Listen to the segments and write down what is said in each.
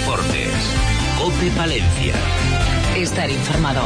deportes. COPE Palencia. Estar informado.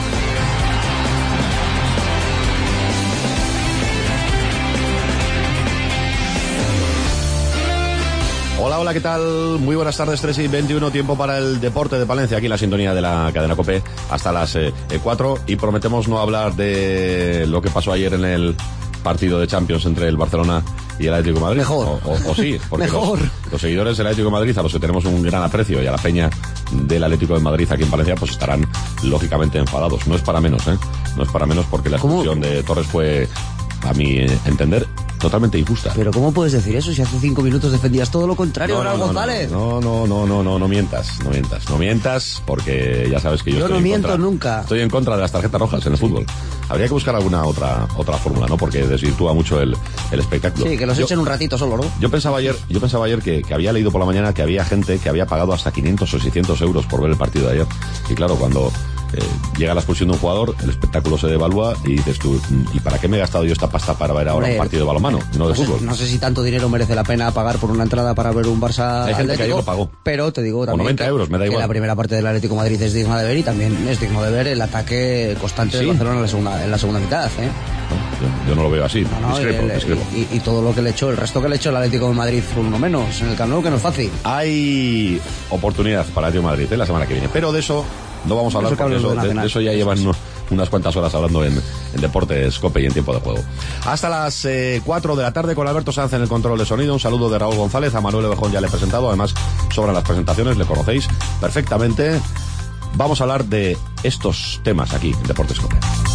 Hola, hola, ¿qué tal? Muy buenas tardes, 3:21, tiempo para el deporte de Palencia, aquí en la sintonía de la cadena COPE hasta las 4, y prometemos no hablar de lo que pasó ayer en el partido de Champions entre el Barcelona y el Atlético de Madrid. Mejor. O sí, porque Mejor. Los seguidores del Atlético de Madrid, a los que tenemos un gran aprecio, y a la peña del Atlético de Madrid aquí en Palencia, pues estarán lógicamente enfadados. No es para menos, No es para menos, porque la expulsión de Torres fue, a mi entender, totalmente injusta. Pero ¿cómo puedes decir eso si hace 5 minutos defendías todo lo contrario, Raúl González? No mientas, porque ya sabes que yo no miento nunca. Estoy en contra de las tarjetas rojas en el fútbol. Habría que buscar alguna otra fórmula, ¿no? Porque desvirtúa mucho el espectáculo. Sí, que los echen un ratito solo, ¿no? Yo pensaba ayer que había leído por la mañana que había gente que había pagado hasta 500 o 600 euros por ver el partido de ayer. Y claro, cuando llega la expulsión de un jugador, el espectáculo se devalúa y dices tú, ¿y para qué me he gastado yo esta pasta para ver ahora un partido de balonmano, no de fútbol? No sé si tanto dinero merece la pena pagar por una entrada para ver un Barça Hay gente Atlético, que ayer lo pagó. Pero te digo también 90 euros, me da igual. que la primera parte del Atlético de Madrid es digna de ver, y también es digno de ver el ataque constante del Barcelona en la segunda mitad, Yo no lo veo así, discrepo. Y todo lo que le echó, el resto que le echó el Atlético de Madrid por uno menos en el Camp Nou, que no es fácil. Hay oportunidad para el Atlético de Madrid la semana que viene, pero de eso no vamos a hablar, porque de eso ya llevan unas cuantas horas hablando en Deportes COPE y en tiempo de juego. Hasta las 4 de la tarde con Alberto Sanz en el control de sonido. Un saludo de Raúl González. A Manuel Ovejón ya le he presentado, además sobran las presentaciones, le conocéis perfectamente. Vamos a hablar de estos temas aquí en Deportes COPE.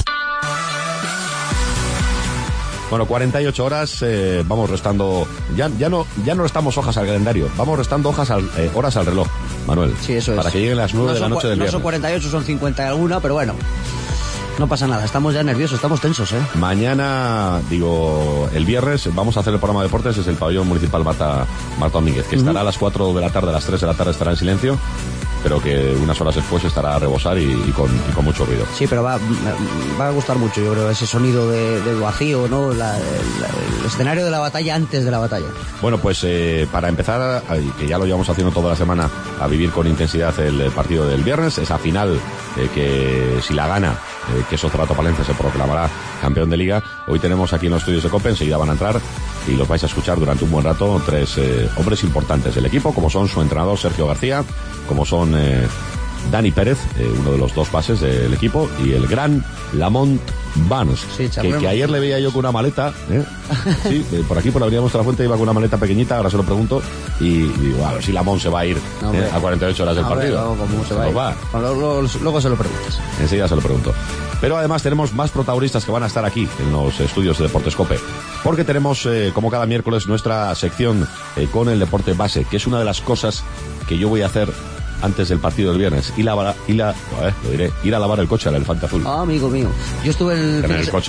Bueno, 48 horas, vamos restando, ya no restamos hojas al calendario, vamos restando horas al reloj, Manuel. Sí, eso es. Para que lleguen las 9 de la noche del viernes. No son 48, son 50 y alguna, pero bueno, no pasa nada, estamos ya nerviosos, estamos tensos, Mañana, el viernes, vamos a hacer el programa de deportes desde el pabellón municipal Marta Domínguez, que estará a las 4 de la tarde, a las 3 de la tarde estará en silencio, pero que unas horas después estará a rebosar y con mucho ruido. Sí, pero va a gustar mucho, yo creo, ese sonido del vacío, ¿no? El escenario de la batalla antes de la batalla. Bueno, pues para empezar, que ya lo llevamos haciendo toda la semana, a vivir con intensidad el partido del viernes, esa final que si la gana, que Socerrato Palencia se proclamará campeón de liga. Hoy tenemos aquí en los estudios de COPE, enseguida van a entrar y los vais a escuchar durante un buen rato, 3 hombres importantes del equipo, como son su entrenador Sergio García, como son Dani Pérez, uno de los 2 bases del equipo, y el gran Lamont Barnes, sí, que ayer le veía yo con una maleta, sí, por aquí por la avenida Nuestra Fuente iba con una maleta pequeñita, ahora se lo pregunto, y digo, a ver si Lamont se va a ir a 48 horas del partido. ¿Cómo se va a ir? Luego se lo preguntas. Enseguida se lo pregunto. Pero además tenemos más protagonistas que van a estar aquí en los estudios de Deportes COPE, porque tenemos, como cada miércoles, nuestra sección con el deporte base, que es una de las cosas que yo voy a hacer antes del partido del viernes, ir a lavar el coche al Elefante Azul. Ah, amigo mío. Yo estuve el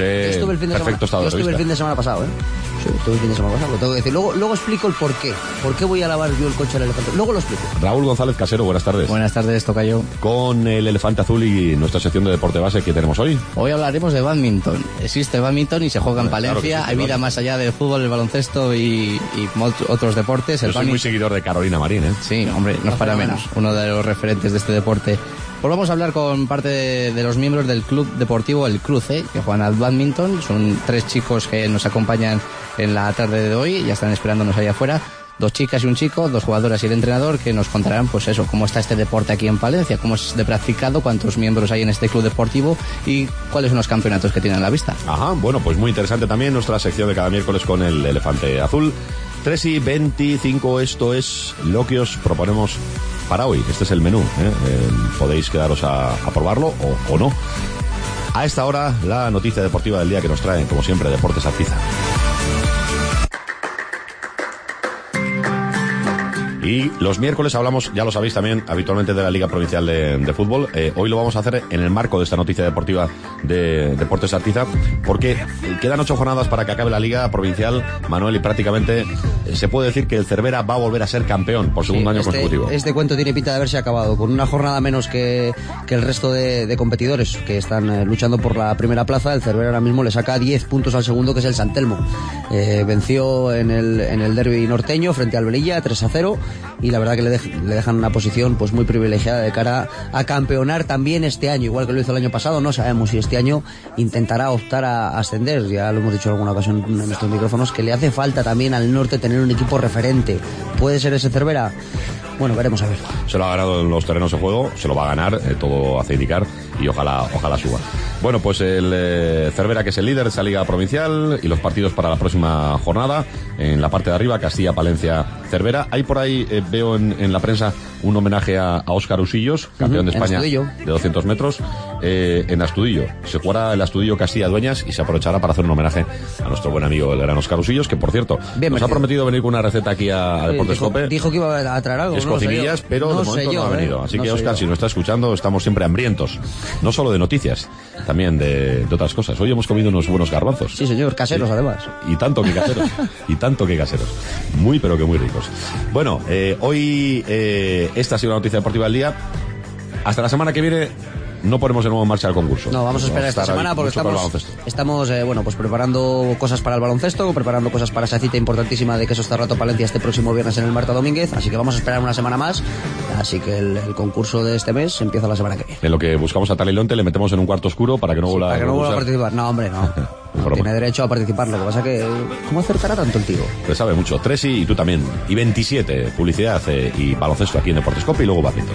fin de semana pasado, Sí, estuve el fin de semana pasado, lo tengo que decir. Luego explico el por qué. ¿Por qué voy a lavar yo el coche al Elefante Azul? Luego lo explico. Raúl González Casero, buenas tardes. Buenas tardes, tocayo. Con el Elefante Azul y nuestra sección de deporte base, ¿qué tenemos hoy? Hoy hablaremos de badminton. Existe badminton y se juega en Palencia. Claro sí, hay vida más allá del fútbol, el baloncesto y otros deportes. Yo soy muy seguidor de Carolina Marín, Sí, hombre, no es para menos. Uno de los referentes de este deporte. Pues vamos a hablar con parte de los miembros del club deportivo El Cruce, que juegan al badminton. Son 3 chicos que nos acompañan en la tarde de hoy, ya están esperándonos allá afuera. 2 chicas y un chico, 2 jugadoras y el entrenador, que nos contarán, pues eso, cómo está este deporte aquí en Palencia, cómo es de practicado, cuántos miembros hay en este club deportivo y cuáles son los campeonatos que tienen a la vista. Ajá, bueno, pues muy interesante también nuestra sección de cada miércoles con el Elefante Azul. 3:25, esto es lo que os proponemos para hoy. Este es el menú, podéis quedaros a probarlo o no. A esta hora, la noticia deportiva del día que nos traen, como siempre, Deportes Artiza. Y los miércoles hablamos, ya lo sabéis también, habitualmente de la Liga Provincial de Fútbol. Hoy lo vamos a hacer en el marco de esta noticia deportiva de Deportes Artiza, porque quedan 8 jornadas para que acabe la Liga Provincial, Manuel, y prácticamente se puede decir que el Cervera va a volver a ser campeón por segundo año consecutivo. Este cuento tiene pinta de haberse acabado, con una jornada menos que el resto de competidores que están luchando por la primera plaza. El Cervera ahora mismo le saca 10 puntos al segundo, que es el San Telmo. Venció en el derbi norteño frente al Velilla 3-0. y la verdad que le dejan una posición pues muy privilegiada de cara a campeonar también este año, igual que lo hizo el año pasado. No sabemos si este año intentará optar a ascender, ya lo hemos dicho en alguna ocasión en estos micrófonos, que le hace falta también al norte tener un equipo referente. ¿Puede ser ese Cervera? Bueno, veremos a ver. Se lo ha ganado en los terrenos de juego, se lo va a ganar, todo hace indicar, y ojalá suba. Bueno, pues el Cervera, que es el líder de esa liga provincial, y los partidos para la próxima jornada, en la parte de arriba, Castilla, Palencia, Cervera. Hay por ahí, veo en la prensa, un homenaje a Óscar Usillos, campeón de España de 200 metros, en Astudillo. Se jugará el Astudillo Castilla Dueñas y se aprovechará para hacer un homenaje a nuestro buen amigo el gran Óscar Usillos, que por cierto, nos ha prometido venir con una receta aquí a Deportes Cope. Dijo que iba a traer algo. Es cocinillas, pero de momento no ha venido. Así que, Óscar, si nos está escuchando, estamos siempre hambrientos. No solo de noticias, también de otras cosas. Hoy hemos comido unos buenos garbanzos. Sí, señor, caseros, además. Y tanto que caseros. Muy, pero que muy ricos. Bueno, hoy esta ha sido la noticia deportiva del día. Hasta la semana que viene no ponemos de nuevo en marcha el concurso. No, vamos a esperar esta semana porque estamos pues preparando cosas para el baloncesto, preparando cosas para esa cita importantísima de Quesos Cerrato Palencia este próximo viernes en el Marta Domínguez, así que vamos a esperar una semana más, así que el concurso de este mes empieza la semana que viene. En lo que buscamos a Talilonte le metemos en un cuarto oscuro para que no vuelva a participar. No, hombre, no. No tiene derecho a participar, lo que pasa que ¿cómo acertará tanto el tío? Pues sabe mucho. 3 y tú también. Y 27, publicidad y baloncesto aquí en Deportes Cope y luego badminton.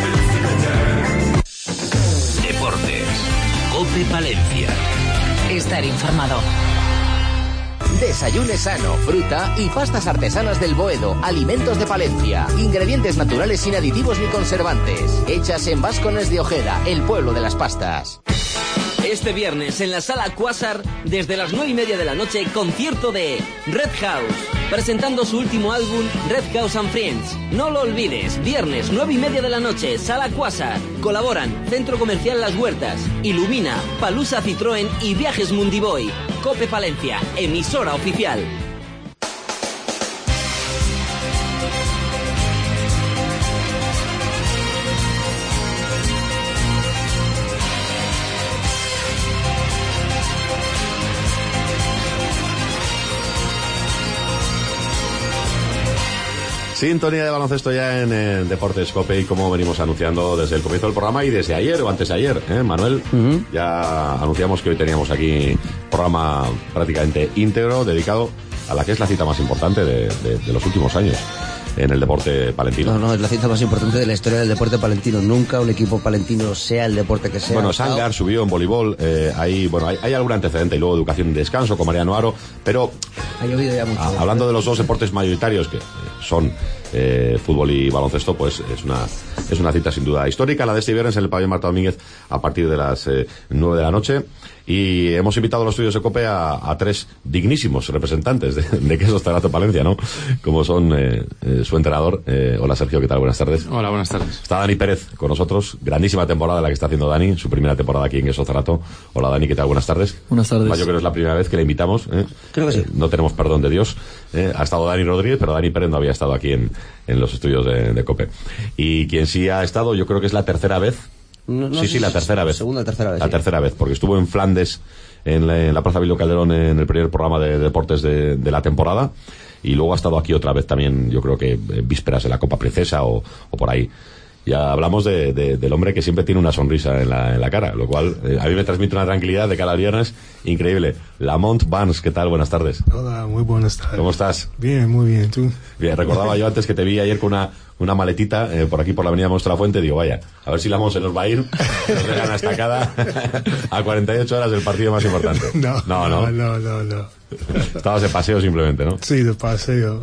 Cope Palencia. Estar informado. Desayune sano, fruta y pastas artesanas del Boedo, alimentos de Palencia, ingredientes naturales sin aditivos ni conservantes, hechas en Vascones de Ojeda, el pueblo de las pastas. Este viernes en la Sala Quasar, desde las 9:30 de la noche, concierto de Red House, presentando su último álbum, Red House and Friends. No lo olvides, viernes 9:30 de la noche, Sala Quasar. Colaboran Centro Comercial Las Huertas, Ilumina, Palusa Citroën y Viajes Mundiboy. Cope Palencia, emisora oficial. Sintonía de baloncesto ya en Deportes Cope, y como venimos anunciando desde el comienzo del programa y desde ayer o antes de ayer, Manuel, ya anunciamos que hoy teníamos aquí programa prácticamente íntegro dedicado a la que es la cita más importante de los últimos años en el deporte palentino. No, es la cita más importante de la historia del deporte palentino. Nunca un equipo palentino, sea el deporte que sea. Bueno, Sangar subió en voleibol, hay algún antecedente, y luego educación y descanso con Mariano Aro, pero ha llovido ya mucho. Hablando de los dos deportes mayoritarios que son fútbol y baloncesto, pues es una cita sin duda histórica, la de este viernes en el pabellón Marta Domínguez a partir de las 9 de la noche. Y hemos invitado a los estudios de Cope a 3 dignísimos representantes de Quesos Cerrato Palencia, ¿no? Como son su entrenador. Hola, Sergio, ¿qué tal? Buenas tardes. Hola, buenas tardes. Está Dani Pérez con nosotros. Grandísima temporada la que está haciendo Dani, su primera temporada aquí en Quesos Cerrato. Hola, Dani, ¿qué tal? Buenas tardes. Buenas tardes. Yo creo que es la primera vez que le invitamos. Creo que sí. No tenemos perdón de Dios. Ha estado Dani Rodríguez, pero Dani Pérez no había estado aquí en los estudios de Cope. Y quien sí ha estado, yo creo que es la tercera vez. La tercera vez. Segunda, tercera vez. La tercera vez, porque estuvo en Flandes, en la Plaza Bilio Calderón, en el primer programa de deportes de la temporada, y luego ha estado aquí otra vez también, yo creo que vísperas de la Copa Princesa o por ahí. Ya hablamos del hombre que siempre tiene una sonrisa en la cara, lo cual a mí me transmite una tranquilidad de cada viernes increíble. Lamont Barnes, ¿qué tal? Buenas tardes. Hola, muy buenas tardes. ¿Cómo estás? Bien, muy bien, ¿tú? Bien, recordaba yo antes que te vi ayer con una maletita por aquí por la avenida Monstruo La Fuente. Digo, vaya, a ver si Lamont se nos va a ir, nos dejan una estacada a 48 horas del partido más importante. No. Estabas de paseo simplemente, ¿no? Sí, de paseo.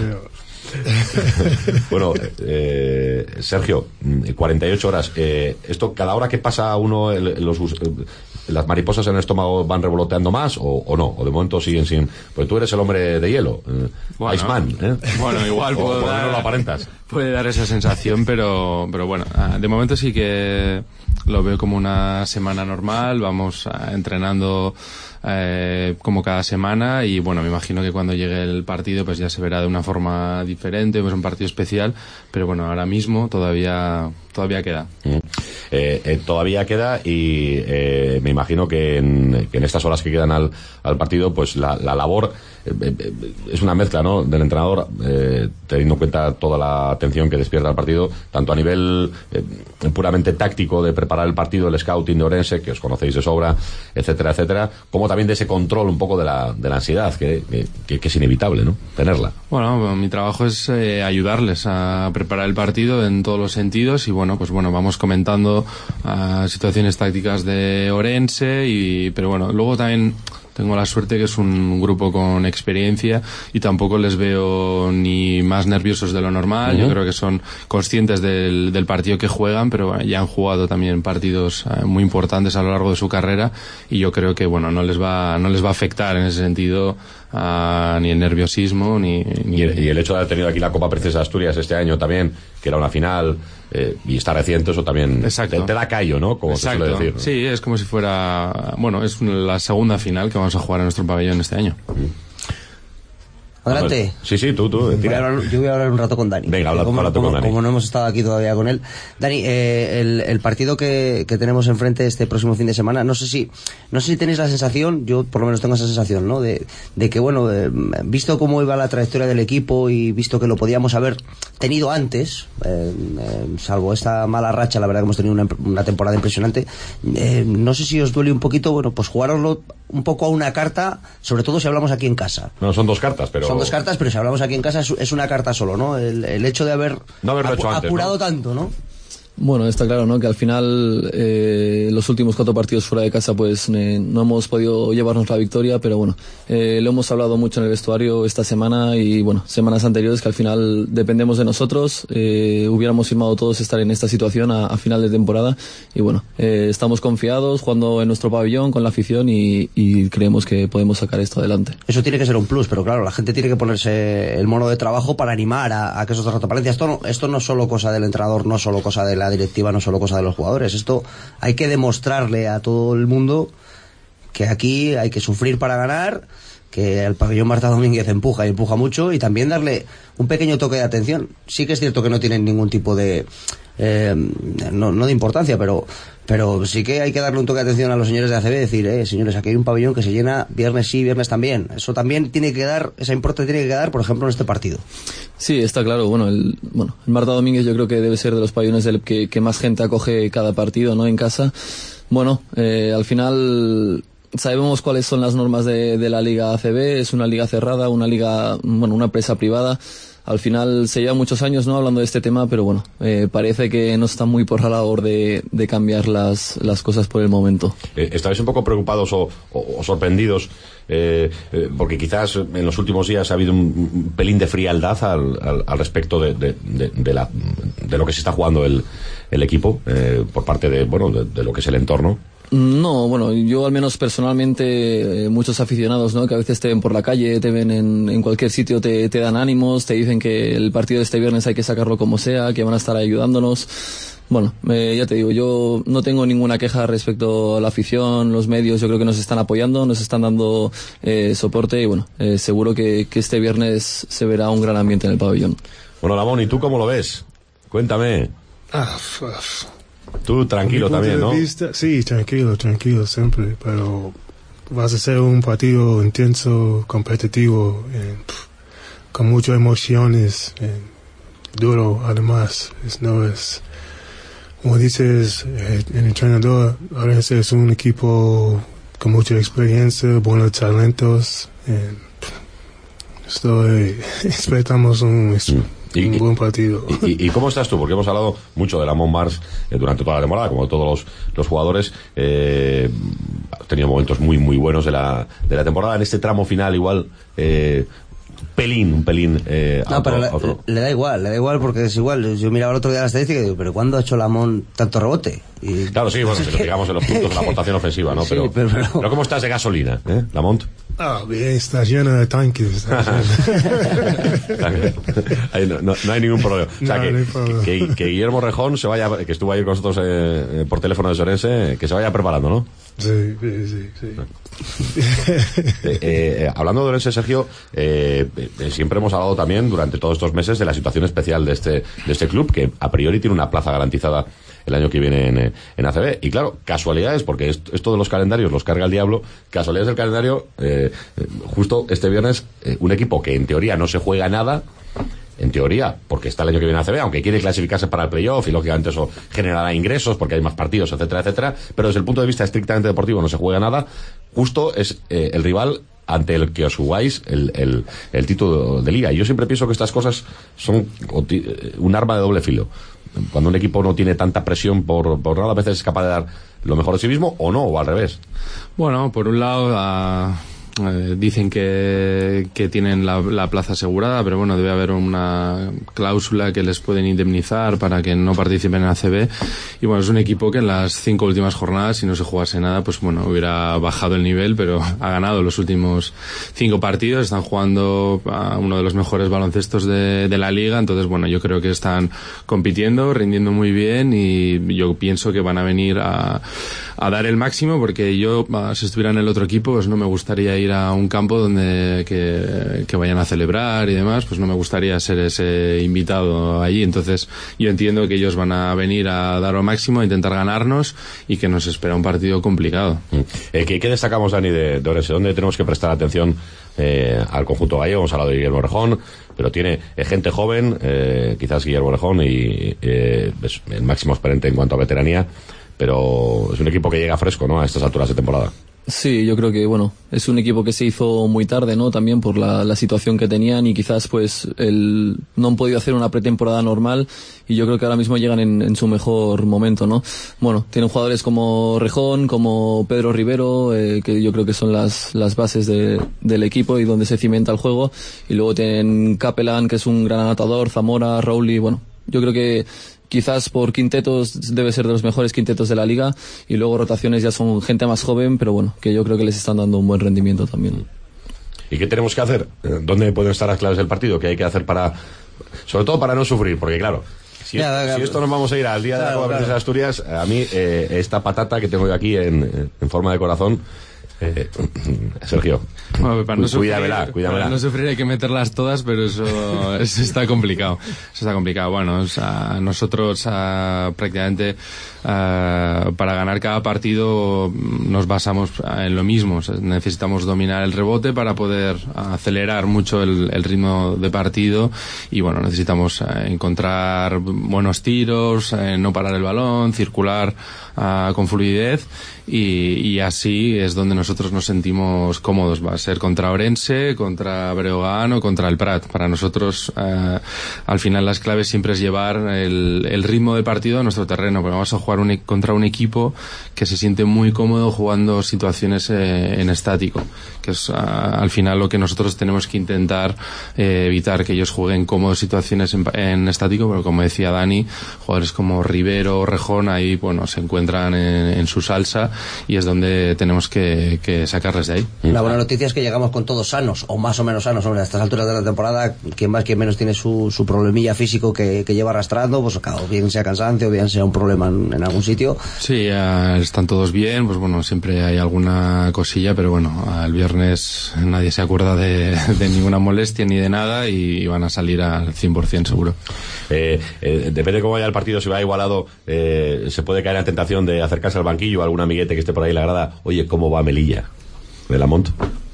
Bueno, Sergio, 48 horas. ¿Esto cada hora que pasa uno, las mariposas en el estómago van revoloteando más o no? ¿O de momento siguen sin...? Pues tú eres el hombre de hielo, bueno, Iceman, ¿eh? Bueno, igual por lo menos lo aparentas. Puede dar esa sensación, pero bueno, de momento sí que lo veo como una semana normal. Vamos entrenando como cada semana, y bueno, me imagino que cuando llegue el partido pues ya se verá de una forma diferente, pues un partido especial, pero bueno, ahora mismo todavía queda. todavía queda y me imagino que en estas horas que quedan al partido, pues la labor es una mezcla, ¿no?, del entrenador, teniendo en cuenta toda la atención que despierta el partido, tanto a nivel puramente táctico de preparar el partido, el scouting de Orense, que os conocéis de sobra, etcétera, etcétera, como también de ese control un poco de la ansiedad, que es inevitable, ¿no?, tenerla. Bueno, mi trabajo es ayudarles a preparar el partido en todos los sentidos y vamos comentando situaciones tácticas de Orense, pero bueno, luego también tengo la suerte que es un grupo con experiencia y tampoco les veo ni más nerviosos de lo normal. Yo creo que son conscientes del partido que juegan, pero ya han jugado también partidos muy importantes a lo largo de su carrera y yo creo que no les va a afectar en ese sentido ni el nerviosismo ni y el hecho de haber tenido aquí la Copa Princesa de Asturias este año también, que era una final, y está reciente, eso también te da callo, ¿no?, como se suele decir, ¿no? Sí, es como si fuera, es la segunda final que vamos a jugar en nuestro pabellón este año. Adelante. Sí, tú. Yo voy a hablar un rato con Dani. Venga, habla con Dani. Como no hemos estado aquí todavía con él. Dani, el partido que tenemos enfrente este próximo fin de semana, no sé si tenéis la sensación, yo por lo menos tengo esa sensación, ¿no?, de que visto cómo iba la trayectoria del equipo y visto que lo podíamos haber tenido antes, salvo esta mala racha, la verdad que hemos tenido una temporada impresionante, no sé si os duele un poquito, pues jugároslo un poco a una carta, sobre todo si hablamos aquí en casa. No, son dos cartas, pero si hablamos aquí en casa es una carta solo, ¿no? El hecho de haberlo hecho antes, apurado, ¿no?, tanto, ¿no? Bueno, está claro, ¿no?, que al final los últimos 4 partidos fuera de casa pues no hemos podido llevarnos la victoria, pero bueno, lo hemos hablado mucho en el vestuario esta semana y semanas anteriores, que al final dependemos de nosotros. Hubiéramos firmado todos estar en esta situación a final de temporada y estamos confiados jugando en nuestro pabellón con la afición y creemos que podemos sacar esto adelante. Eso tiene que ser un plus, pero claro, la gente tiene que ponerse el mono de trabajo para animar a que esos ratopalencias. Esto no es solo cosa del entrenador, no es solo cosa de la directiva, no solo cosa de los jugadores. Esto hay que demostrarle a todo el mundo que aquí hay que sufrir para ganar, que el pabellón Marta Domínguez empuja mucho, y también darle un pequeño toque de atención. Sí que es cierto que no tienen ningún tipo de no de importancia, pero sí que hay que darle un toque de atención a los señores de ACB, decir, señores, aquí hay un pabellón que se llena viernes sí, viernes también. Eso también tiene que dar, esa importancia tiene que dar, por ejemplo, en este partido. Sí, está claro. El Marta Domínguez yo creo que debe ser de los pabellones que más gente acoge cada partido, ¿no?, en casa. Al final sabemos cuáles son las normas de la Liga ACB. Es una liga cerrada, una liga, una empresa privada. Al final se lleva muchos años, ¿no?, hablando de este tema, pero parece que no está muy por la labor de cambiar las cosas por el momento. ¿Estáis un poco preocupados o sorprendidos? Porque quizás en los últimos días ha habido un pelín de frialdad al respecto de lo que se está jugando el equipo, por parte de lo que es el entorno. No, yo al menos personalmente, muchos aficionados, ¿no?, que a veces te ven por la calle, te ven en cualquier sitio, te dan ánimos, te dicen que el partido de este viernes hay que sacarlo como sea, que van a estar ayudándonos. Ya te digo, yo no tengo ninguna queja respecto a la afición, los medios. Yo creo que nos están apoyando, nos están dando soporte y seguro que este viernes se verá un gran ambiente en el pabellón. Lamón, ¿y tú cómo lo ves? Cuéntame. Tú tranquilo también, ¿no? Sí, tranquilo siempre, pero vas a ser un partido intenso, competitivo, con muchas emociones, duro además. No es, como dices, el entrenador ahora es un equipo con mucha experiencia, buenos talentos. Esperamos un buen partido. ¿Y cómo estás tú? Porque hemos hablado mucho de Lamont Mars durante toda la temporada, como todos los jugadores. Ha tenido momentos muy muy buenos de la temporada. En este tramo final igual un pelín le da igual porque es igual. Yo miraba el otro día la estadística y digo, pero ¿cuándo ha hecho Lamont tanto rebote? Y... Claro, sí, si lo digamos en los puntos de la aportación ofensiva, ¿no? Pero ¿cómo estás de gasolina, Lamont? Bien, está lleno de tanques. No hay ningún problema. O sea, que Guillermo Rejón se vaya, que estuvo ayer con nosotros por teléfono de Sorense, que se vaya preparando, ¿no? Sí. Hablando de Orense, Sergio, siempre hemos hablado también durante todos estos meses de la situación especial de este club, que a priori tiene una plaza garantizada el año que viene en ACB. Y claro, casualidades, porque esto de los calendarios los carga el diablo. Casualidades del calendario, justo este viernes, un equipo que en teoría no se juega nada, en teoría, porque está el año que viene en ACB, aunque quiere clasificarse para el playoff y lógicamente eso generará ingresos porque hay más partidos, etcétera, etcétera, pero desde el punto de vista estrictamente deportivo no se juega nada. Justo es el rival ante el que os jugáis el título de liga. Y yo siempre pienso que estas cosas son un arma de doble filo. Cuando un equipo no tiene tanta presión por nada, a veces es capaz de dar lo mejor de sí mismo, o no, o al revés. Bueno, por un lado, dicen que tienen la plaza asegurada, pero bueno, debe haber una cláusula que les pueden indemnizar para que no participen en ACB. Y bueno, es un equipo que en las 5 últimas jornadas, si no se jugase nada, pues bueno, hubiera bajado el nivel, pero ha ganado los últimos 5 partidos, están jugando a uno de los mejores baloncestos de la liga. Entonces bueno, yo creo que están compitiendo, rindiendo muy bien, y yo pienso que van a venir a dar el máximo, porque yo, si estuviera en el otro equipo, pues no me gustaría ir a un campo donde que vayan a celebrar y demás, pues no me gustaría ser ese invitado allí. Entonces yo entiendo que ellos van a venir a dar lo máximo, a intentar ganarnos, y que nos espera un partido complicado. ¿Qué destacamos, Dani, de Orense? ¿Dónde tenemos que prestar atención al conjunto gallego? Hemos hablado de Guillermo Orejón, pero tiene gente joven, quizás Guillermo Orejón, y es el máximo exponente en cuanto a veteranía, pero es un equipo que llega fresco, ¿no?, a estas alturas de temporada. Sí, yo creo que, bueno, es un equipo que se hizo muy tarde, ¿no?, también por la situación que tenían, y quizás pues no han podido hacer una pretemporada normal, y yo creo que ahora mismo llegan en su mejor momento, ¿no? Bueno, tienen jugadores como Rejón, como Pedro Rivero, que yo creo que son las bases del equipo y donde se cimenta el juego, y luego tienen Capelán, que es un gran anotador, Zamora, Rowley. Bueno, yo creo que quizás por quintetos debe ser de los mejores quintetos de la liga, y luego rotaciones ya son gente más joven, pero bueno, que yo creo que les están dando un buen rendimiento también. ¿Y qué tenemos que hacer? ¿Dónde pueden estar las claves del partido? ¿Qué hay que hacer sobre todo para no sufrir? Porque claro, si esto nos vamos a ir al día de la Copa de Asturias, a mí esta patata que tengo yo aquí en forma de corazón, Sergio, bueno, para cuídamela. Para no sufrir hay que meterlas todas, pero eso está complicado. Bueno, o sea, nosotros prácticamente para ganar cada partido nos basamos en lo mismo. O sea, necesitamos dominar el rebote para poder acelerar mucho el ritmo de partido, y bueno, necesitamos encontrar buenos tiros, no parar el balón, circular con fluidez, y así es donde nosotros nos sentimos cómodos. Va a ser contra Orense, contra Breogán o contra el Prat. Para nosotros al final las claves siempre es llevar el ritmo de partido a nuestro terreno, porque vamos a jugar contra un equipo que se siente muy cómodo jugando situaciones en estático, que es al final lo que nosotros tenemos que intentar evitar, que ellos jueguen cómodos situaciones en estático. Pero como decía Dani, jugadores como Rivero, Rejón, ahí bueno, se encuentran en su salsa, y es donde tenemos que sacarles de ahí. La buena noticia es que llegamos con todos sanos, o más o menos sanos, hombre, a estas alturas de la temporada. Quien más, quien menos tiene su problemilla físico que lleva arrastrando, pues claro, bien sea cansancio, bien sea un problema en algún sitio. Sí, están todos bien, pues bueno, siempre hay alguna cosilla, pero bueno, el viernes nadie se acuerda de ninguna molestia ni de nada, y van a salir al 100% seguro. Depende de cómo vaya el partido, si va igualado, se puede caer en tentación de acercarse al banquillo a algún amiguete que esté por ahí en la grada. Oye, ¿cómo va Melilla de Lamont?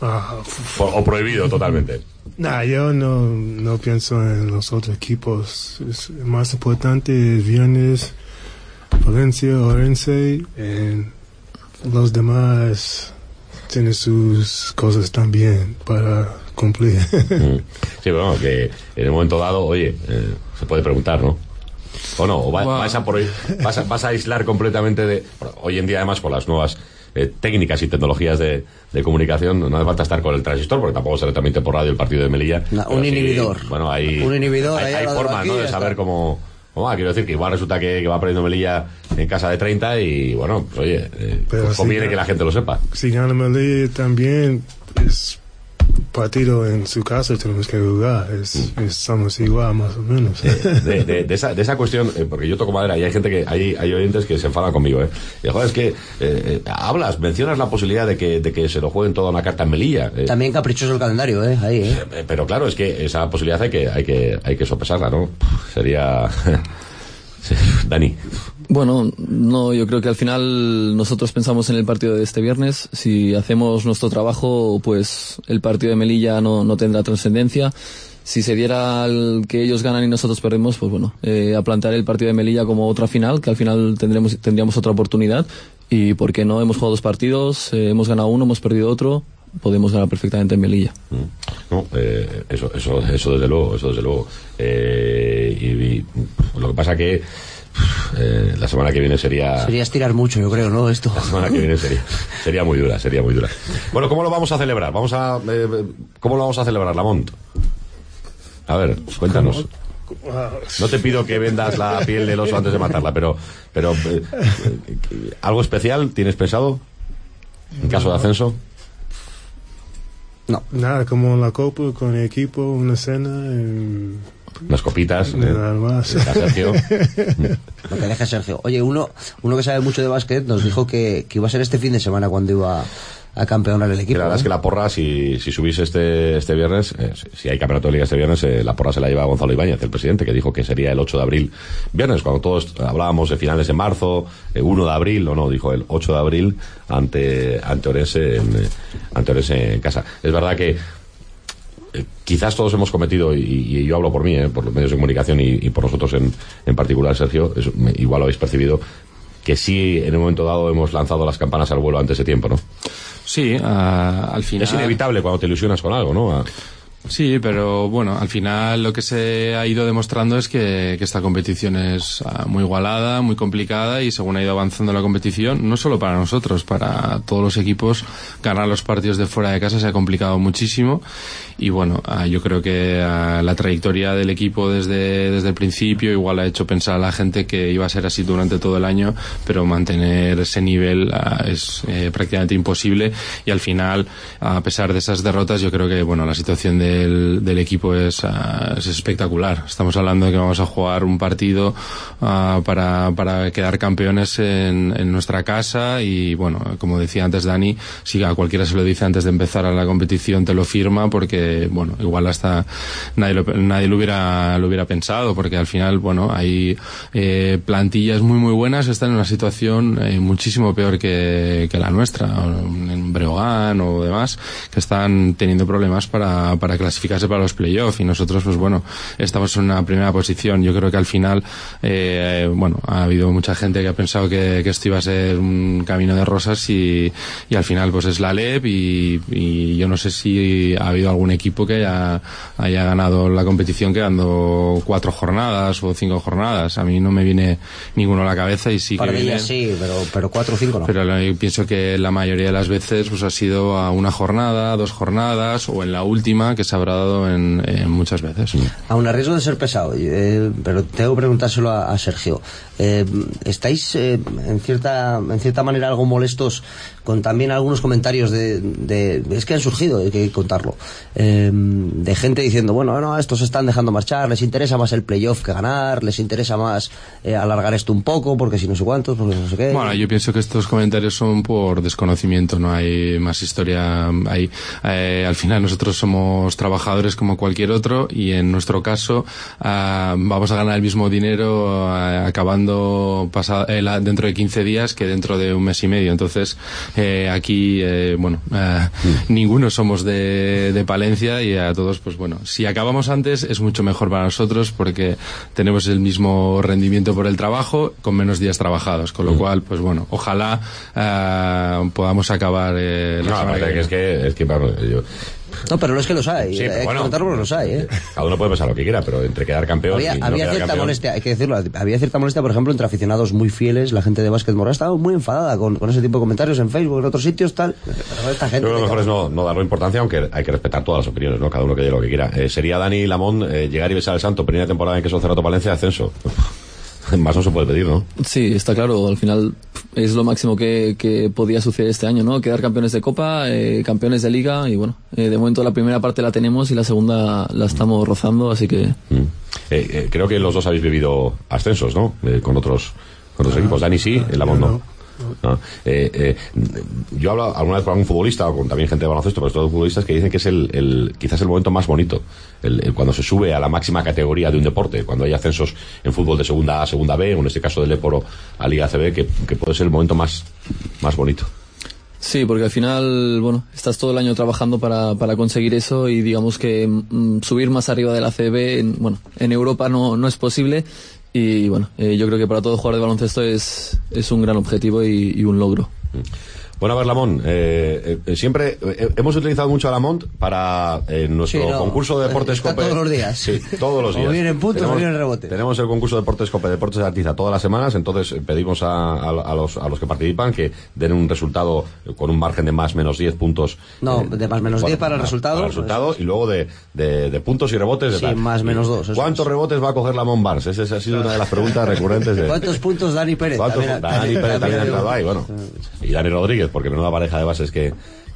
O prohibido totalmente. Yo no pienso en los otros equipos. Es más importante el viernes, Valencia, Orense, y los demás tienen sus cosas también para cumplir. Sí, bueno, que en el momento dado, oye, se puede preguntar, ¿no? O no, o vas a aislar completamente de... Hoy en día, además, con las nuevas técnicas y tecnologías de comunicación, no hace falta estar con el transistor, porque tampoco se retransmite por radio el partido de Melilla. Un inhibidor. Sí, bueno, hay formas, ¿no?, de saber cómo quiero decir que igual resulta que va perdiendo Melilla en casa de 30, y bueno, pues oye, pues conviene que la gente lo sepa. Si gana Melilla también es partido en su casa, tenemos que jugar, somos igual más o menos. De esa cuestión, porque yo toco madera y hay gente hay oyentes que se enfadan conmigo, y joder, es que mencionas la posibilidad de que se lo jueguen toda una carta en Melilla. También caprichoso el calendario, pero claro, es que esa posibilidad hay que sopesarla, ¿no? Sería Sí, Dani. Bueno, no, yo creo que al final nosotros pensamos en el partido de este viernes. Si hacemos nuestro trabajo, pues el partido de Melilla no tendrá trascendencia. Si se diera que ellos ganan y nosotros perdemos, pues bueno, a plantear el partido de Melilla como otra final, que al final tendríamos otra oportunidad. Y ¿por qué no? Hemos jugado 2 partidos, hemos ganado uno, hemos perdido otro, podemos ganar perfectamente en Melilla. No, eso desde luego. Y lo que pasa que la semana que viene sería estirar mucho, yo creo, ¿no? Esto. La semana que viene sería muy dura. Bueno, ¿cómo lo vamos a celebrar? ¿Cómo lo vamos a celebrar, Lamont? A ver, cuéntanos. No te pido que vendas la piel del oso antes de matarla, pero ¿algo especial tienes pensado en caso de ascenso? No. Nada, como la copa, con el equipo, una cena. Unas copitas. Nada más. Sergio. Lo que deja Sergio. Oye, uno que sabe mucho de básquet nos dijo que iba a ser este fin de semana cuando iba a campeonar el equipo. La verdad es que la porra, si subís este viernes, si hay campeonato de liga este viernes, la porra se la lleva Gonzalo Ibáñez, el presidente, que dijo que sería el 8 de abril, viernes, cuando todos hablábamos de finales de marzo, 1 de abril, o no, dijo el 8 de abril, ante Orense en casa. Es verdad que quizás todos hemos cometido, y yo hablo por mí, por los medios de comunicación y por nosotros en particular, Sergio, igual lo habéis percibido, que sí, en un momento dado hemos lanzado las campanas al vuelo antes de tiempo, ¿no? Sí, al final... Es inevitable cuando te ilusionas con algo, ¿no? Sí, pero bueno, al final lo que se ha ido demostrando es que esta competición es muy igualada, muy complicada, y según ha ido avanzando la competición, no solo para nosotros, para todos los equipos, ganar los partidos de fuera de casa se ha complicado muchísimo. Y bueno, yo creo que la trayectoria del equipo desde el principio igual ha hecho pensar a la gente que iba a ser así durante todo el año, pero mantener ese nivel es prácticamente imposible. Y al final, a pesar de esas derrotas, yo creo que bueno, la situación del equipo es espectacular. Estamos hablando de que vamos a jugar un partido para quedar campeones en nuestra casa, y bueno, como decía antes Dani, si a cualquiera se lo dice antes de empezar a la competición te lo firma, porque bueno, igual hasta nadie lo hubiera pensado, porque al final bueno, hay plantillas muy buenas que están en una situación muchísimo peor que la nuestra, en Breogán o demás, que están teniendo problemas para clasificarse para los playoffs, y nosotros pues bueno, estamos en una primera posición. Yo creo que al final bueno, ha habido mucha gente que ha pensado que esto iba a ser un camino de rosas, y al final pues es la LEP, y yo no sé si ha habido algún equipo que haya ganado la competición quedando 4 jornadas o 5 jornadas. A mí no me viene ninguno a la cabeza, y sí que viene, sí, pero 4 o 5 no. Pero yo pienso que la mayoría de las veces pues ha sido a 1 jornada, 2 jornadas, o en la última, que se habrá dado en muchas veces. Aún a riesgo de ser pesado, pero tengo que preguntárselo a Sergio. ¿Estáis en cierta manera algo molestos con también algunos comentarios es que han surgido, hay que contarlo, de gente diciendo, bueno, no, estos se están dejando marchar, les interesa más el playoff que ganar, les interesa más alargar esto un poco, porque si no sé cuántos, porque no sé qué? Bueno, yo pienso que estos comentarios son por desconocimiento, no hay más historia. Al final nosotros somos trabajadores como cualquier otro, y en nuestro caso vamos a ganar el mismo dinero acabando dentro de 15 días que dentro de un mes y medio. Entonces aquí bueno, ninguno somos de Palencia, y a todos pues bueno, si acabamos antes es mucho mejor para nosotros, porque tenemos el mismo rendimiento por el trabajo con menos días trabajados, con lo cual pues bueno, ojalá podamos acabar la semana que viene. Es que bueno, yo... No, pero no es que los hay, sí, hay bueno, que contarlo, pero los hay, Cada uno puede pensar lo que quiera, pero entre quedar campeón había cierta molestia, hay que decirlo, había cierta molestia, por ejemplo, entre aficionados muy fieles, la gente de Básquet Morado estaba muy enfadada con ese tipo de comentarios en Facebook, en otros sitios, tal. Pero esta gente, lo mejor es no darle importancia, aunque hay que respetar todas las opiniones, ¿no? Cada uno que diga lo que quiera. Sería Dani Lamont llegar y besar al santo, primera temporada en que Queso Cerrato Palencia, ascenso. Más no se puede pedir, ¿no? Sí, está claro. Al final es lo máximo que podía suceder este año, ¿no? Quedar campeones de Copa, campeones de Liga, y bueno, de momento la primera parte la tenemos y la segunda la estamos rozando, así que... Creo que los dos habéis vivido ascensos, ¿no? Con otros equipos. Dani sí, el Lamont no. ¿no? Yo hablo alguna vez con algún futbolista o con también gente de baloncesto, pero todos futbolistas que dicen que es quizás el momento más bonito, cuando se sube a la máxima categoría de un deporte, cuando hay ascensos en fútbol de segunda A a segunda B, o en este caso del Depor a Liga ACB, que puede ser el momento más bonito. Sí, porque al final, bueno, estás todo el año trabajando para conseguir eso y digamos que subir más arriba de la ACB, en Europa no es posible y bueno, yo creo que para todo jugador de baloncesto es un gran objetivo y un logro. Bueno, a ver, Lamont, siempre hemos utilizado mucho a Lamont para nuestro concurso de Deportes Cope. Todos los días. Sí, todos los días. O vienen puntos o vienen rebote. Tenemos el concurso de Deportes Cope, Deportes de Artiza todas las semanas, entonces pedimos a los que participan que den un resultado con un margen de más menos 10 puntos. No, de más menos 10 para el resultado. Para el resultado y luego de puntos y rebotes. Sí, más menos 2. ¿Cuántos rebotes va a coger Lamont Barnes? Esa ha sido una de las preguntas recurrentes. ¿Cuántos puntos Dani Pérez? Dani Pérez también ha entrado ahí, bueno. Y Dani Rodríguez, porque menuda pareja de bases que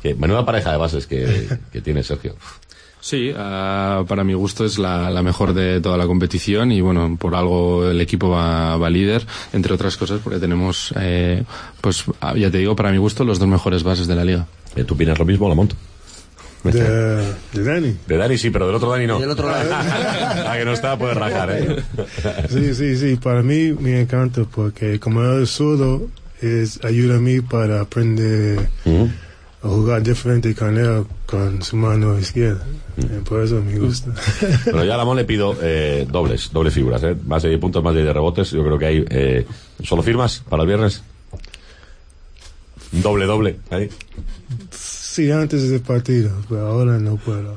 tiene Sergio. Sí, para mi gusto es la mejor de toda la competición y bueno, por algo el equipo va líder, entre otras cosas porque tenemos, pues ya te digo, para mi gusto los dos mejores bases de la liga. ¿Tú opinas lo mismo, Lamont? De Dani. De Dani sí, pero del otro Dani no. Del otro lado. La que no está puede rajar, ¿eh? Sí, para mí me encanta porque como él es zurdo, ayuda a mí para aprender a jugar diferente con él, con su mano izquierda. Por eso me gusta. Pero ya a Lamont le pido doble figuras, más de 10 puntos, más de 10 rebotes. Yo creo que hay... ¿Solo firmas para el viernes? Doble, ahí. Sí, antes del partido, pero ahora no puedo.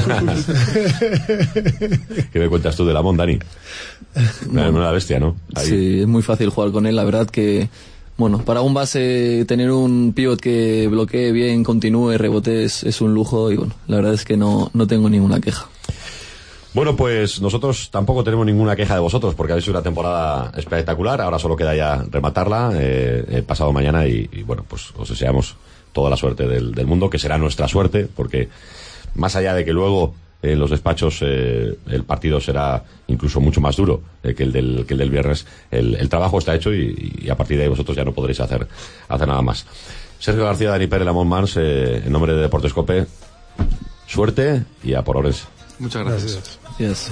¿Qué me cuentas tú de Lamont, Dani? Una bestia, ¿no? Ahí. Sí, es muy fácil jugar con él, la verdad que... Bueno, para un base tener un pivot que bloquee bien, continúe, rebote es un lujo y bueno, la verdad es que no tengo ninguna queja. Bueno, pues nosotros tampoco tenemos ninguna queja de vosotros porque habéis sido una temporada espectacular, ahora solo queda ya rematarla pasado mañana y bueno, pues os deseamos toda la suerte del mundo, que será nuestra suerte, porque más allá de que luego en los despachos el partido será incluso mucho más duro que el del viernes, el trabajo está hecho y a partir de ahí vosotros ya no podréis hacer nada más. Sergio García, Dani Pérez, Lamont Barnes, en nombre de Deportes Cope, suerte y a por Orense. Muchas gracias. Yes.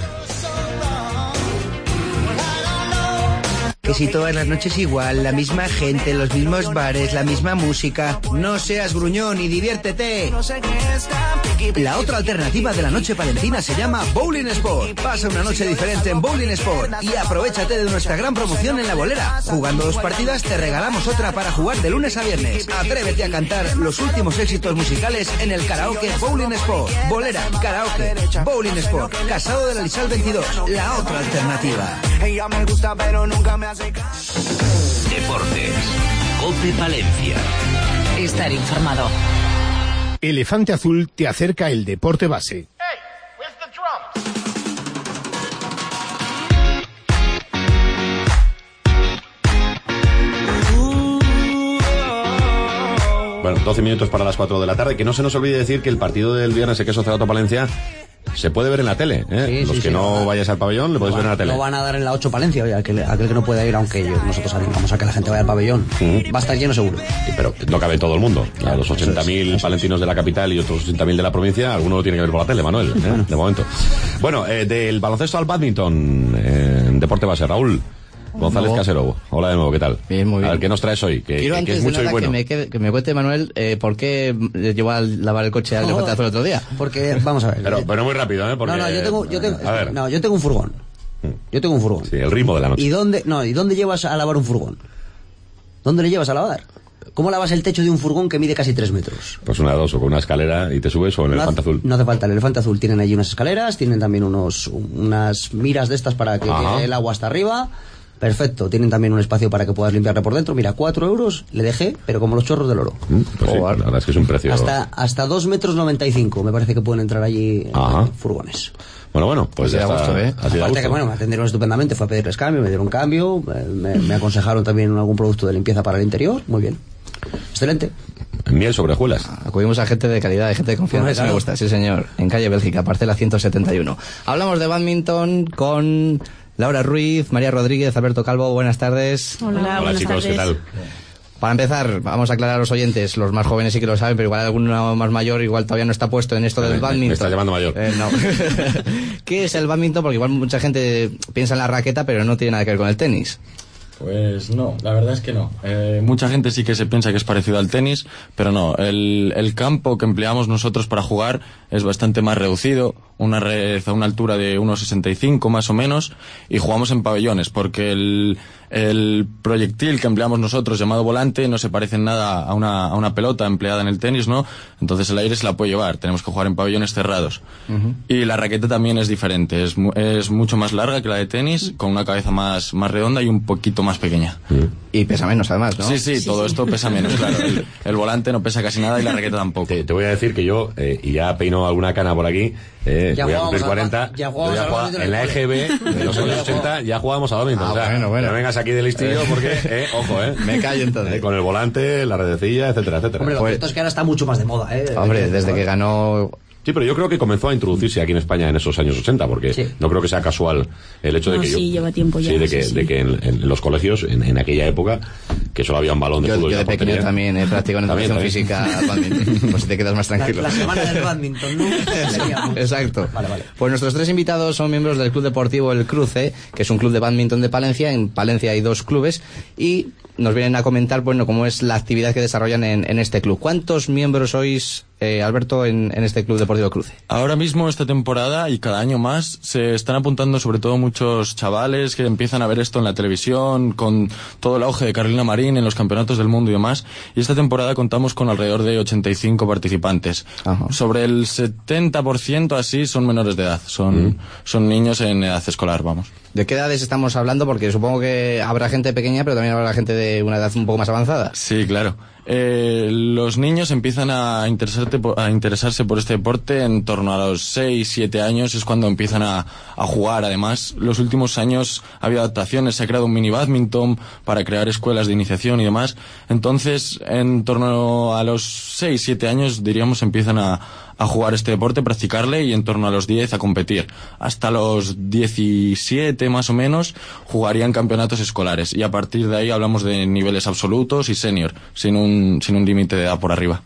Que si todas las noches igual, la misma gente, los mismos bares, la misma música. No seas gruñón y diviértete. La otra alternativa de la noche palentina se llama Bowling Sport. Pasa una noche diferente en Bowling Sport y aprovechate de nuestra gran promoción en la bolera. Jugando 2 partidas te regalamos otra para jugar de lunes a viernes. Atrévete a cantar los últimos éxitos musicales en el karaoke Bowling Sport. Bolera, karaoke, Bowling Sport. Casado de la Lisal 22. La otra alternativa. Ella me gusta pero nunca me hace caso. Deportes. Cope Palencia. Estar informado. Elefante Azul te acerca el deporte base. Bueno, 12 minutos para las 4 de la tarde. Que no se nos olvide decir que el partido del viernes de Queso Cerrato Palencia se puede ver en la tele, ¿eh? Sí, Los que no vayáis al pabellón, le podéis ver en la tele. Lo van a dar en la 8 Palencia, oye, aquel que no pueda ir, aunque nosotros animamos a que la gente vaya al pabellón. Va a estar lleno seguro. Pero no cabe todo el mundo. Claro, los 80.000 palentinos de la capital y otros 80.000 de la provincia, alguno lo tiene que ver por la tele, Manuel, de momento. Bueno, del baloncesto al badminton, en deporte base, Raúl González Casero. Hola de nuevo, ¿qué tal? Bien, muy bien. A ver, ¿qué nos traes hoy? Que antes es mucho de nada y bueno. que me cuente, Manuel, por qué llevó a lavar el coche al Elefante Azul el otro día. Porque, vamos a ver. Pero muy rápido, ¿eh? Porque, yo tengo un furgón. Yo tengo un furgón. Sí, el ritmo de la noche. ¿Y dónde llevas a lavar un furgón? ¿Dónde le llevas a lavar? ¿Cómo lavas el techo de un furgón que mide casi 3 metros? Pues una de dos, o con una escalera y te subes, o en el Elefante Azul. No hace falta, el Elefante Azul tienen allí unas escaleras, tienen también unas miras de estas para que quede el agua hasta arriba. Perfecto, tienen también un espacio para que puedas limpiarle por dentro. Mira, 4 euros le dejé, pero como los chorros del oro. Pues sí, la verdad es que es un precio. Hasta 2,95 metros me parece que pueden entrar allí furgones. Bueno, pues ya está. Aparte que, me atendieron estupendamente, fue a pedirles cambio, me dieron cambio, me aconsejaron también algún producto de limpieza para el interior, muy bien. Excelente. Miel sobre hojuelas. Acudimos a gente de calidad, de gente de confianza. Eso me gusta, sí señor. En calle Bélgica, parcela 171. Hablamos de badminton con Laura Ruiz, María Rodríguez, Alberto Calvo. Buenas tardes. Hola, buenas chicos, tardes. ¿qué tal? Para empezar, vamos a aclarar a los oyentes, los más jóvenes sí que lo saben, pero igual alguno más mayor igual todavía no está puesto en esto del bádminton. Me estás llamando mayor. No. ¿Qué es el bádminton? Porque igual mucha gente piensa en la raqueta, pero no tiene nada que ver con el tenis. Pues no, la verdad es que no. Mucha gente sí que se piensa que es parecido al tenis, pero no. El campo que empleamos nosotros para jugar es bastante más reducido, una red a una altura de 1,65 más o menos, y jugamos en pabellones, porque el proyectil que empleamos nosotros, llamado volante, no se parece en nada a una pelota empleada en el tenis, ¿no? Entonces el aire se la puede llevar, tenemos que jugar en pabellones cerrados. Y la raqueta también es diferente, es mucho más larga que la de tenis, con una cabeza más redonda y un poquito más pequeña. Y pesa menos además, ¿no? Sí, todo esto pesa menos, claro. El volante no pesa casi nada y la raqueta tampoco. Te voy a decir que yo, y ya peino alguna cana por aquí, voy a cumplir 40, en la EGB de los años 80 ya jugábamos a bádminton. Bueno. No vengas aquí de listillo porque, ojo, me callo entonces. Con el volante, la redecilla, etcétera. Hombre, lo cierto es que ahora está mucho más de moda, Hombre, desde que ganó... Sí, pero yo creo que comenzó a introducirse aquí en España en esos años 80, porque no creo que sea casual el hecho de que lleva tiempo ya. De que en los colegios, en aquella época, que solo había un balón de fútbol. Yo de pequeño también he practicado en educación física al bádminton, pues si te quedas más tranquilo. La semana del bádminton, ¿no? Exacto. Vale. Pues nuestros 3 invitados son miembros del Club Deportivo El Cruce, que es un club de bádminton de Palencia. En Palencia hay 2 clubes y nos vienen a comentar, bueno, cómo es la actividad que desarrollan en este club. ¿Cuántos miembros sois, Alberto, en este Club Deportivo Cruce? Ahora mismo, esta temporada y cada año más, se están apuntando sobre todo muchos chavales que empiezan a ver esto en la televisión, con todo el auge de Carolina Marín en los campeonatos del mundo y demás. Y esta temporada contamos con alrededor de 85 participantes. Ajá. Sobre el 70% así son menores de edad, son niños en edad escolar, vamos. ¿De qué edades estamos hablando? Porque supongo que habrá gente pequeña, pero también habrá gente de una edad un poco más avanzada. Sí, claro. Los niños empiezan a interesarse por este deporte en torno a los 6, 7 años, es cuando empiezan a jugar. Además, los últimos años ha habido adaptaciones, se ha creado un mini badminton para crear escuelas de iniciación y demás. Entonces, en torno a los 6, 7 años, diríamos, empiezan a jugar este deporte, practicarle, y en torno a los 10 a competir. Hasta los 17 más o menos jugarían campeonatos escolares, y a partir de ahí hablamos de niveles absolutos y senior, sin un límite de edad por arriba.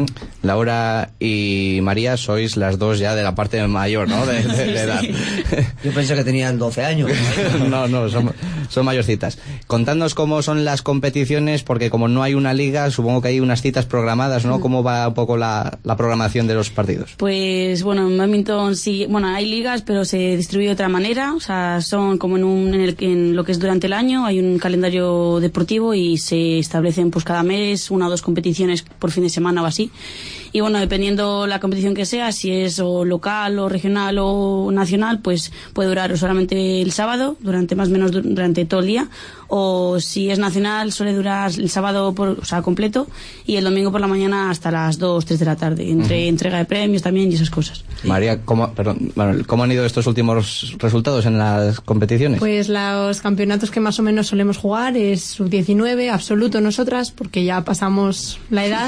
Laura y María sois las dos ya de la parte mayor, ¿no? De edad. Yo pensé que tenían 12 años. No, son mayorcitas. Contadnos cómo son las competiciones, porque como no hay una liga, supongo que hay unas citas programadas, ¿no? ¿Cómo va un poco la programación de los partidos? Pues bueno, en bádminton sí, bueno, hay ligas, pero se distribuye de otra manera, o sea, son como en lo que es durante el año, hay un calendario deportivo y se establecen pues cada mes 1 o 2 competiciones por fin de semana o así. Y bueno, dependiendo la competición que sea, si es o local o regional o nacional, pues puede durar o solamente el sábado, durante más o menos durante todo el día, o si es nacional suele durar el sábado completo, y el domingo por la mañana hasta las 2, 3 de la tarde, entre entrega de premios también y esas cosas. María, ¿cómo han ido estos últimos resultados en las competiciones? Pues los campeonatos que más o menos solemos jugar es sub-19, absoluto nosotras, porque ya pasamos la edad.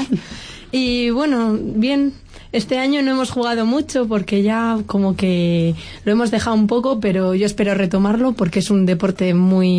Y bueno, bien, este año no hemos jugado mucho porque ya como que lo hemos dejado un poco, pero yo espero retomarlo porque es un deporte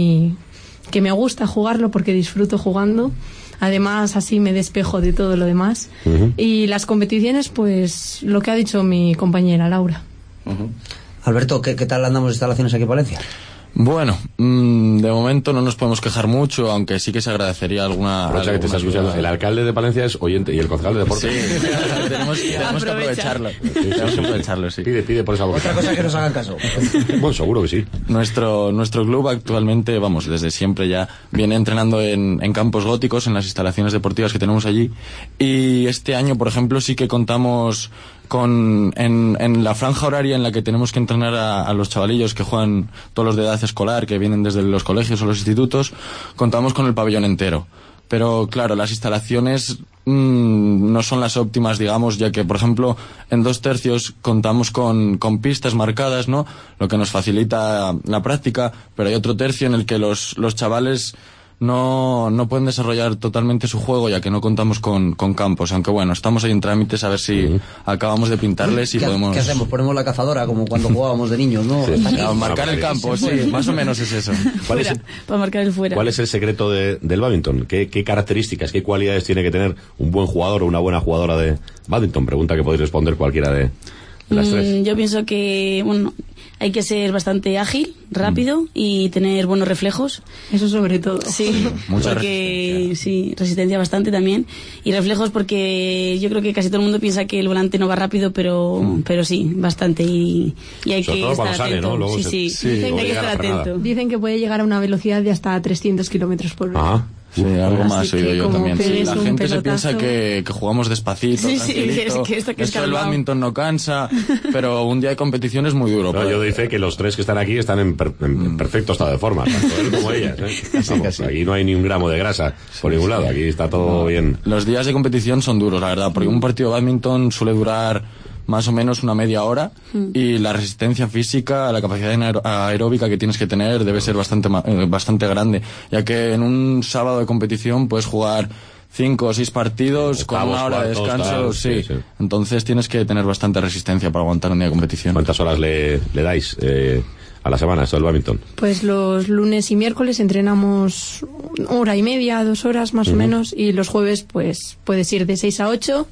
que me gusta jugarlo, porque disfruto jugando. Además, así me despejo de todo lo demás. Y las competiciones, pues lo que ha dicho mi compañera Laura. Alberto, ¿qué tal andamos de instalaciones aquí en Palencia? Bueno, de momento no nos podemos quejar mucho, aunque sí que se agradecería alguna... que te estás escuchando. El alcalde de Palencia es oyente y el concejal de deporte. Sí, tenemos que aprovecharlo. Tenemos que aprovecharlo, sí. Pide por esa boca. Otra cosa que nos hagan caso. Bueno, seguro que sí. Nuestro club actualmente, desde siempre ya viene entrenando en campos góticos, en las instalaciones deportivas que tenemos allí. Y este año, por ejemplo, sí que contamos en la franja horaria en la que tenemos que entrenar a los chavalillos que juegan todos los de edad escolar, que vienen desde los colegios o los institutos, contamos con el pabellón entero. Pero claro, las instalaciones no son las óptimas, digamos, ya que, por ejemplo, en 2/3 contamos con pistas marcadas, ¿no? Lo que nos facilita la práctica, pero hay otro tercio en el que los chavales no pueden desarrollar totalmente su juego ya que no contamos con campos, aunque bueno, estamos ahí en trámites a ver si acabamos de pintarles y podemos... ¿Qué hacemos? Ponemos la cazadora como cuando jugábamos de niños, ¿no? Sí. Marcar el campo, sí, más o menos es eso. Para marcar el fuera. ¿Cuál es el secreto del bádminton? ¿Qué características, qué cualidades tiene que tener un buen jugador o una buena jugadora de bádminton? Pregunta que podéis responder cualquiera de las tres. Yo pienso que, bueno, hay que ser bastante ágil, rápido y tener buenos reflejos. Eso sobre todo. Sí, mucha porque sí, resistencia bastante también. Y reflejos porque yo creo que casi todo el mundo piensa que el volante no va rápido, pero sí, bastante. Y hay sobre que todo estar cuando sale, atento. ¿no? Luego Sí. Dicen hay que estar atento. Dicen que puede llegar a una velocidad de hasta 300 kilómetros por hora. Sí, algo más he oído yo también. Sí, la gente se piensa que jugamos despacito, tranquilito. que esto Eso el bádminton no cansa, pero un día de competición es muy duro. No, yo doy fe que los tres que están aquí están en perfecto estado de forma, tanto él como ellas. Vamos, aquí no hay ni un gramo de grasa por ningún lado, aquí está todo bien. Los días de competición son duros, la verdad, porque un partido de bádminton suele durar más o menos una media hora y la resistencia física, la capacidad aeróbica que tienes que tener debe ser bastante grande, ya que en un sábado de competición puedes jugar 5 o 6 partidos con una hora de descanso, sí. Entonces tienes que tener bastante resistencia para aguantar un día de competición. ¿Cuántas horas le dais a la semana esto del bádminton? Pues los lunes y miércoles entrenamos 1:30, 2 horas más o menos, y los jueves pues puedes ir de 6 a 8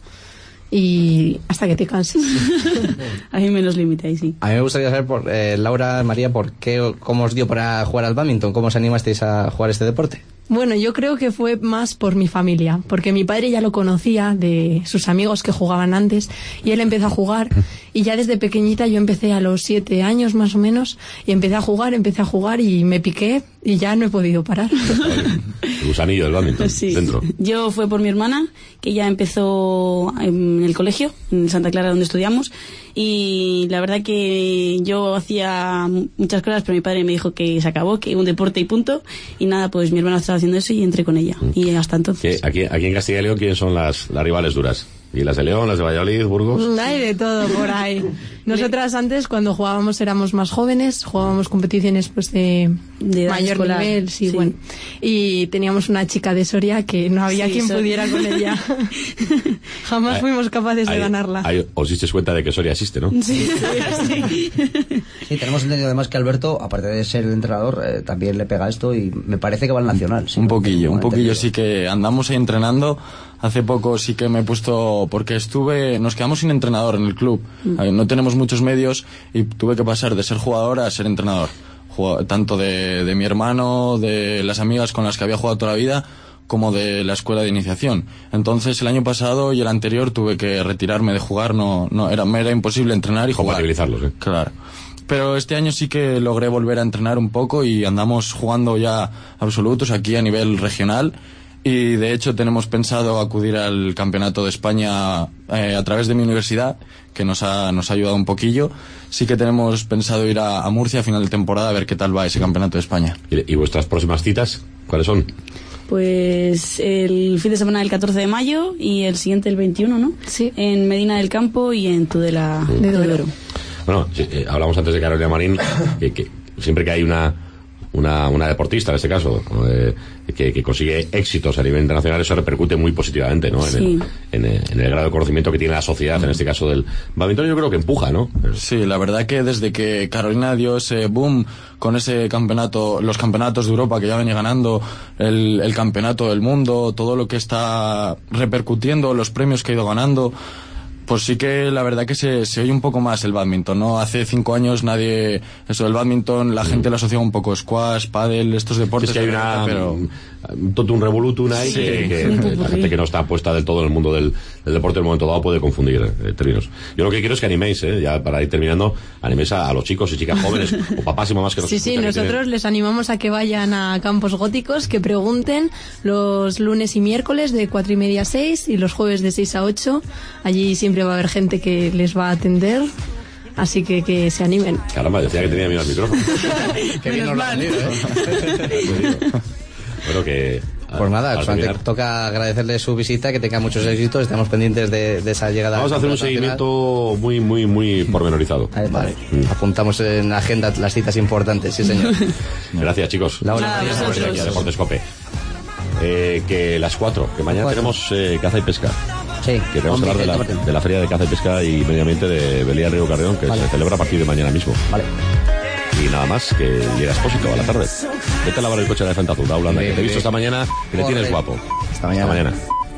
y hasta que te canses. Hay menos límite ahí, sí. A mí me gustaría saber, Laura, María, ¿cómo os dio para jugar al bádminton? ¿Cómo os animasteis a jugar este deporte? Bueno, yo creo que fue más por mi familia, porque mi padre ya lo conocía de sus amigos que jugaban antes y él empezó a jugar y ya desde pequeñita yo empecé a los 7 años más o menos y empecé a jugar y me piqué y ya no he podido parar. El gusanillo del bádminton, sí. Dentro. Yo fue por mi hermana, que ya empezó en el colegio, en Santa Clara donde estudiamos, y la verdad que yo hacía muchas cosas, pero mi padre me dijo que se acabó, que un deporte y punto, y nada, pues mi hermana estaba haciendo eso y entré con ella, y hasta entonces. Aquí en Castilla y León, ¿quiénes son las rivales duras? ¿Y las de León, las de Valladolid, Burgos? Hay de todo por ahí. Nosotras antes, cuando jugábamos, éramos más jóvenes, jugábamos competiciones pues de mayor escolar, nivel, sí, bueno. Y teníamos una chica de Soria que no había quien pudiera con ella. Jamás fuimos capaces de ganarla. Os disteis cuenta de que Soria existe, ¿no? Sí. Sí, tenemos entendido además que Alberto, aparte de ser el entrenador, también le pega esto y me parece que va al Nacional. ¿Sí? Un poquillo, sí que andamos ahí entrenando. Hace poco sí que me he puesto, porque nos quedamos sin entrenador en el club. No tenemos muchos medios y tuve que pasar de ser jugador a ser entrenador. Tanto de mi hermano, de las amigas con las que había jugado toda la vida, como de la escuela de iniciación. Entonces el año pasado y el anterior tuve que retirarme de jugar, me era imposible entrenar y jugar. Compatibilizarlos, ¿eh? Claro. Pero este año sí que logré volver a entrenar un poco y andamos jugando ya absolutos aquí a nivel regional. Y de hecho tenemos pensado acudir al Campeonato de España a través de mi universidad, que nos ha ayudado un poquillo. Sí que tenemos pensado ir a Murcia a final de temporada a ver qué tal va ese Campeonato de España. ¿Y vuestras próximas citas cuáles son? Pues el fin de semana del 14 de mayo y el siguiente el 21, ¿no? Sí. En Medina del Campo y en Tudela de Duero. Bueno, hablamos antes de Carolina Marín, que siempre que hay una deportista, en este caso, que consigue éxitos a nivel internacional, eso repercute muy positivamente, ¿no? Sí. En el grado de conocimiento que tiene la sociedad, en este caso del bádminton, yo creo que empuja, ¿no? Sí, la verdad que desde que Carolina dio ese boom con ese campeonato, los campeonatos de Europa que ya venía ganando, el campeonato del mundo, todo lo que está repercutiendo, los premios que ha ido ganando, pues sí que la verdad que se oye un poco más el bádminton, ¿no? Hace 5 años el bádminton, la gente lo asocia un poco squash, pádel, estos deportes. Es que hay un totum revolutum ahí, sí, que la gente que no está puesta del todo en el mundo del deporte en un momento dado puede confundir términos. Yo lo que quiero es que animéis, ya para ir terminando, animéis a los chicos y chicas jóvenes, o papás y mamás que nos escuchan. Sí, nosotros les animamos a que vayan a Campos Góticos, que pregunten los lunes y miércoles de 4:30 a 6 y los jueves de 6 a 8. Allí siempre va a haber gente que les va a atender. Así que se animen. Caramba, decía que tenía miedo al micrófono. Qué bien nos lo ha salido, Bueno, que... Pues nada, toca agradecerle su visita, que tenga muchos éxitos, estamos pendientes de esa llegada. Vamos a hacer un seguimiento muy, muy, muy pormenorizado. Vale. Apuntamos en la agenda las citas importantes, sí señor. Gracias, chicos. Laura, gracias por venir aquí a Deportes Cope. que las 4, que mañana tenemos caza y pesca. Sí. Queremos hablar de la feria de caza y pesca y medio ambiente de Belía Río Carrión, que se celebra a partir de mañana mismo. Vale. Y nada más, que llega Expósito a la tarde. Vete a lavar el coche de la Elefante Azul, Aulanda, que te he visto esta mañana, que le tienes guapo. Hasta mañana.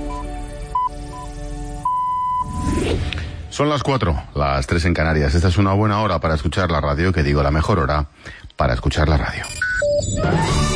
Son las 4, las 3 en Canarias. Esta es una buena hora para escuchar la radio, que digo, la mejor hora para escuchar la radio.